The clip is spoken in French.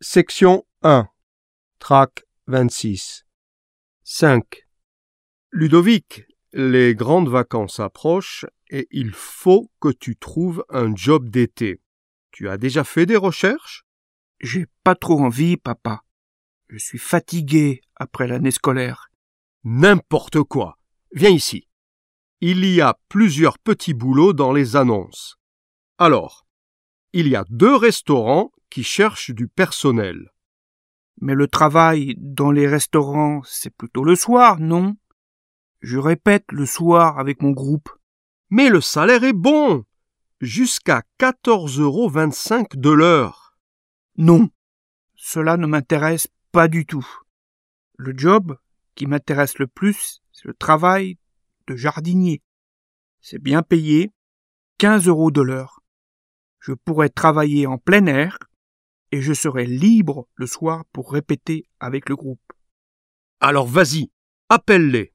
Section 1. Trac 26. 5. Ludovic, les grandes vacances approchent et il faut que tu trouves un job d'été. Tu as déjà fait des recherches? J'ai pas trop envie, papa. Je suis fatigué après l'année scolaire. N'importe quoi. Viens ici. Il y a plusieurs petits boulots dans les annonces. Alors, il y a 2 restaurants qui cherchent du personnel. Mais le travail dans les restaurants, c'est plutôt le soir, non? Je répète le soir avec mon groupe. Mais le salaire est bon, jusqu'à 14,25 € de l'heure. Non, cela ne m'intéresse pas du tout. Le job qui m'intéresse le plus, c'est le travail de jardinier. C'est bien payé, 15 € de l'heure. Je pourrais travailler en plein air et je serai libre le soir pour répéter avec le groupe. Alors vas-y, appelle-les.